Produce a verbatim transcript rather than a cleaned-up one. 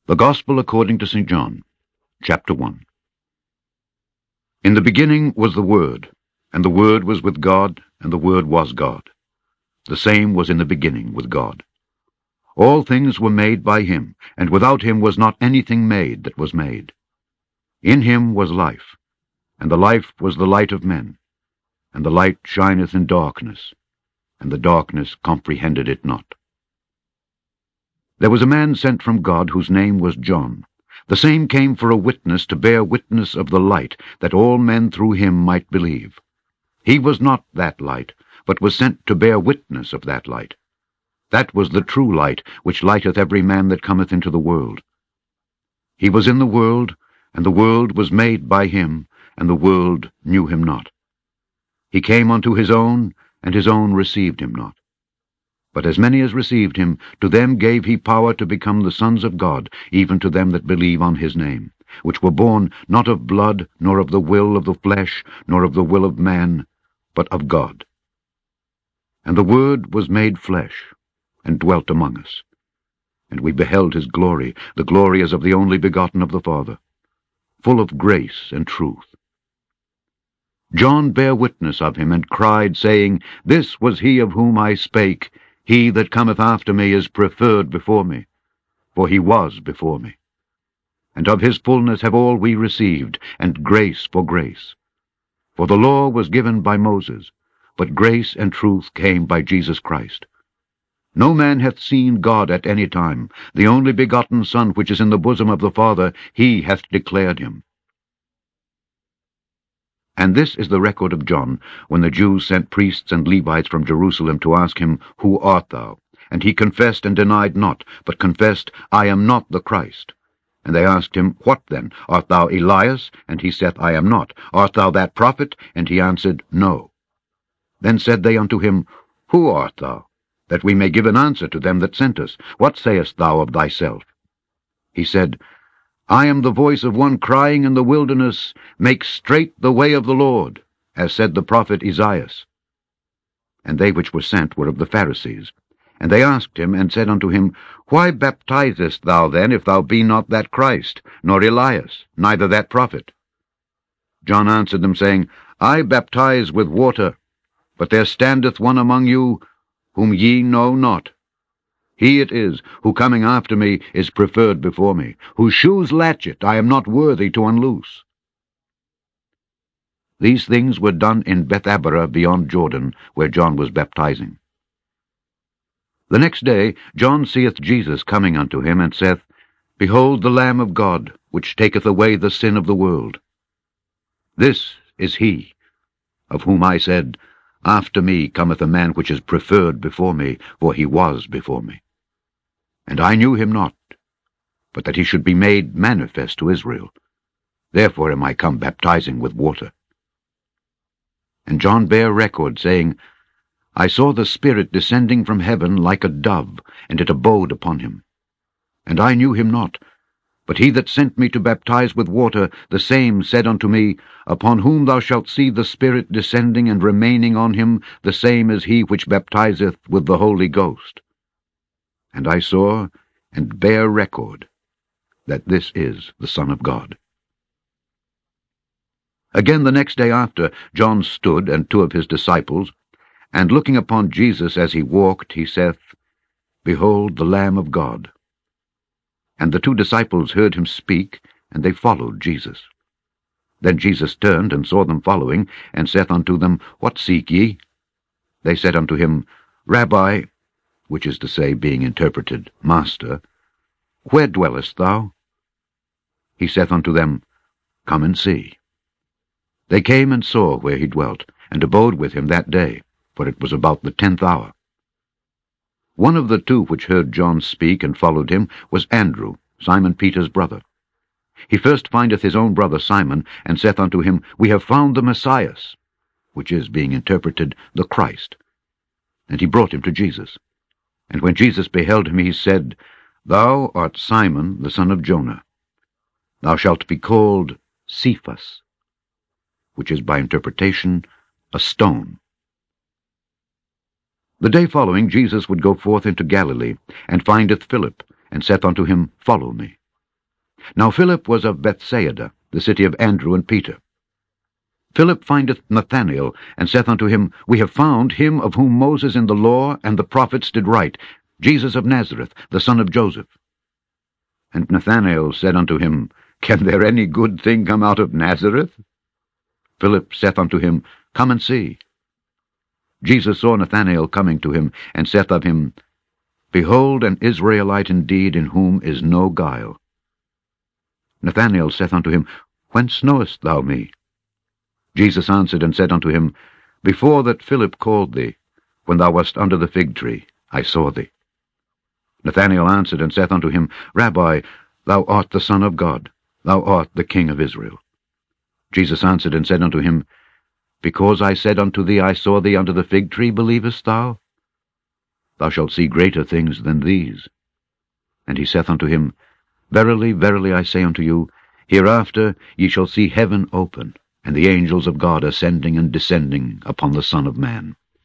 The Gospel according to Saint John, chapter one. In the beginning was the Word, and the Word was with God, and the Word was God. The same was in the beginning with God. All things were made by him, and without him was not anything made that was made. In him was life, and the life was the light of men. And the light shineth in darkness, and the darkness comprehended it not. There was a man sent from God, whose name was John. The same came for a witness, to bear witness of the light, that all men through him might believe. He was not that light, but was sent to bear witness of that light. That was the true light, which lighteth every man that cometh into the world. He was in the world, and the world was made by him, and the world knew him not. He came unto his own, and his own received him not. But as many as received him, to them gave he power to become the sons of God, even to them that believe on his name, which were born not of blood, nor of the will of the flesh, nor of the will of man, but of God. And the Word was made flesh, and dwelt among us. And we beheld his glory, the glory as of the only begotten of the Father, full of grace and truth. John bare witness of him, and cried, saying, This was he of whom I spake. He that cometh after me is preferred before me, for he was before me. And of his fullness have all we received, and grace for grace. For the law was given by Moses, but grace and truth came by Jesus Christ. No man hath seen God at any time. The only begotten Son, which is in the bosom of the Father, he hath declared him. And this is the record of John, when the Jews sent priests and Levites from Jerusalem to ask him, Who art thou? And he confessed and denied not, but confessed, I am not the Christ. And they asked him, What then? Art thou Elias? And he saith, I am not. Art thou that prophet? And he answered, No. Then said they unto him, Who art thou? That we may give an answer to them that sent us. What sayest thou of thyself? He said, I am the voice of one crying in the wilderness, Make straight the way of the Lord, as said the prophet Esaias. And they which were sent were of the Pharisees. And they asked him, and said unto him, Why baptizest thou then, if thou be not that Christ, nor Elias, neither that prophet? John answered them, saying, I baptize with water, but there standeth one among you, whom ye know not. He it is, who coming after me is preferred before me, whose shoes latchet I am not worthy to unloose. These things were done in Bethabara beyond Jordan, where John was baptizing. The next day John seeth Jesus coming unto him, and saith, Behold the Lamb of God, which taketh away the sin of the world. This is he, of whom I said, After me cometh a man which is preferred before me, for he was before me. And I knew him not, but that he should be made manifest to Israel. Therefore am I come baptizing with water. And John bare record, saying, I saw the Spirit descending from heaven like a dove, and it abode upon him. And I knew him not, but he that sent me to baptize with water, the same said unto me, Upon whom thou shalt see the Spirit descending and remaining on him, the same is he which baptizeth with the Holy Ghost. And I saw, and bare record, that this is the Son of God. Again the next day after, John stood, and two of his disciples, and looking upon Jesus as he walked, he saith, Behold the Lamb of God. And the two disciples heard him speak, and they followed Jesus. Then Jesus turned, and saw them following, and saith unto them, What seek ye? They said unto him, Rabbi, which is to say, being interpreted, Master, where dwellest thou? He saith unto them, Come and see. They came and saw where he dwelt, and abode with him that day, for it was about the tenth hour. One of the two which heard John speak and followed him was Andrew, Simon Peter's brother. He first findeth his own brother Simon, and saith unto him, We have found the Messiah, which is, being interpreted, the Christ. And he brought him to Jesus. And when Jesus beheld him, he said, Thou art Simon, the son of Jonah. Thou shalt be called Cephas, which is by interpretation, a stone. The day following Jesus would go forth into Galilee, and findeth Philip, and saith unto him, Follow me. Now Philip was of Bethsaida, the city of Andrew and Peter. Philip findeth Nathanael, and saith unto him, We have found him of whom Moses in the law and the prophets did write, Jesus of Nazareth, the son of Joseph. And Nathanael said unto him, Can there any good thing come out of Nazareth? Philip saith unto him, Come and see. Jesus saw Nathanael coming to him, and saith of him, Behold an Israelite indeed, in whom is no guile. Nathanael saith unto him, Whence knowest thou me? Jesus answered and said unto him, Before that Philip called thee, when thou wast under the fig tree, I saw thee. Nathanael answered and saith unto him, Rabbi, thou art the Son of God, thou art the King of Israel. Jesus answered and said unto him, Because I said unto thee, I saw thee under the fig tree, believest thou? Thou shalt see greater things than these. And he saith unto him, Verily, verily, I say unto you, hereafter ye shall see heaven open, and the angels of God ascending and descending upon the Son of Man.